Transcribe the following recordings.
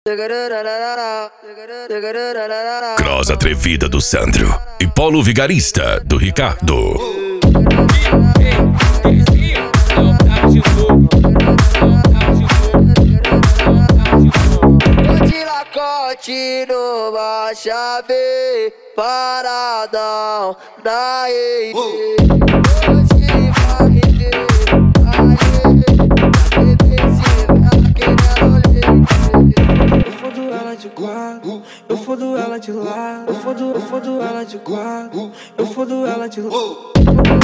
Cross atrevida do Sandro e polo vigarista do Ricardo. De lacote no baixa B, paradão da EIB. Hoje vai ter eu fodo ela de quatro, eu fodo ela de lado, eu fodo ela de quatro, eu fodo ela de lado.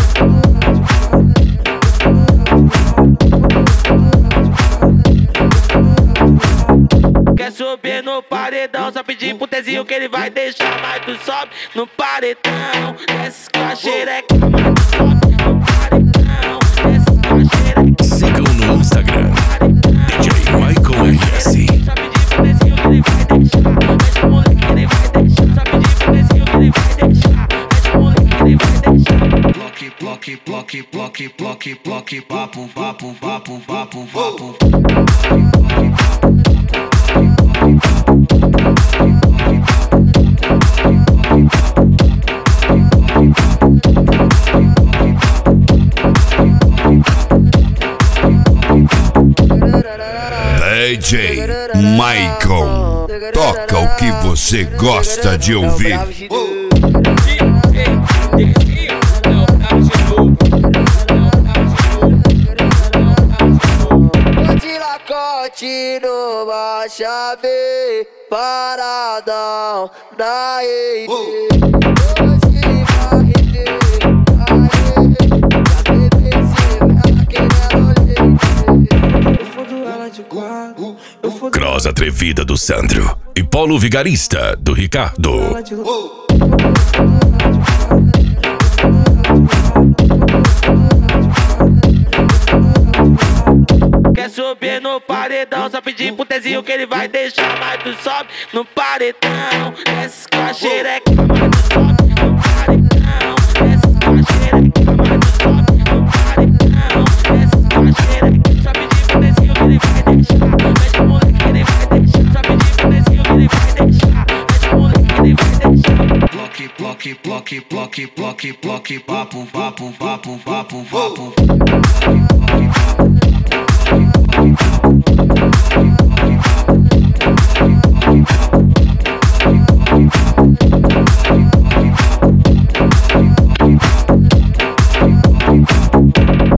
Quer subir no paredão, só pedir pro Tezinho que ele vai deixar. Mas tu sobe no paredão, desce com a xereca. Mas tu sobe no paredão, desce com a xereca. Sigam no Instagram, DJ Michael RS. Só pedir pro Tezinho que ele vai deixar. Mexe o moleque que ele vai deixar. Só pedir pro Tezinho que ele vai deixar. Mexe o moleque que ele vai deixar. Bloque, bloque, bloque, bloque, bloque, bloque, papo, papo, papo, papo, papo. DJ Michael, toca o que você gosta de ouvir. De lacote no baixa B, paradão da EIB. Hoje vai ter eu fodo ela de quatro, eu fodo Cross atrevida do Sandro e polo vigarista do Ricardo. ela de lado. Quer subir no paredão, só pedir pro Tezinho que ele vai deixar. Mas tu sobe no paredão, desce com a xereca. Mas tu sobe no paredão, desce com a xereca. Mas tu sobe no paredão, desce com a xereca. Só pedir pro Tezinho que ele vai deixar. Mexe o moleque que ele vai deixar. Só pedir pro Tezinho que ele vai deixar. Mexe o moleque que ele vai deixar. Bloque, bloque, bloque, bloque, bloque, bloque, papo, papo, papo, papo, papo.